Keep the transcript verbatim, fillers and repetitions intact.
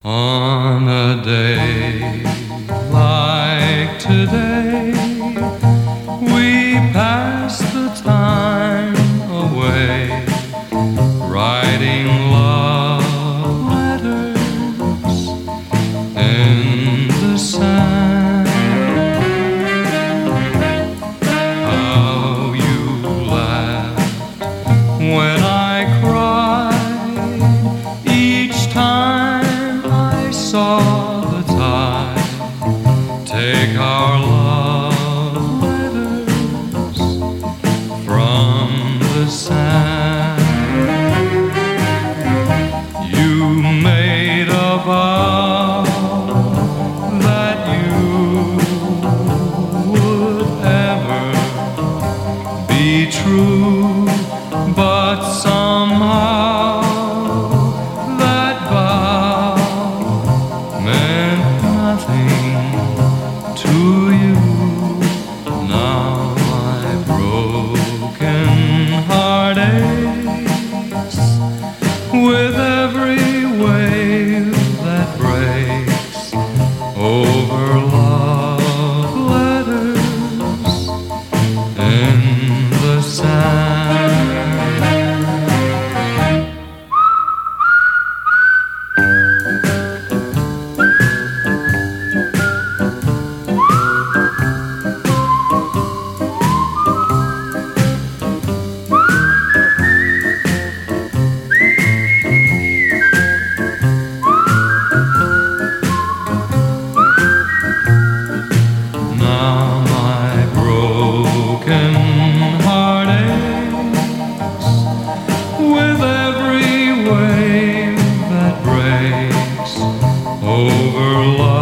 On a day like today, we pass the time away, writing love letters in the sand. How you laughed when I cried each time I saw the tide take our love letters from the sand. You made a vow that you would ever be true, but somehow that vow meant nothing to you. Now my broken heart aches with every wave that breaks over love letters in the sand. Now my broken heart aches with every wave that breaks over love.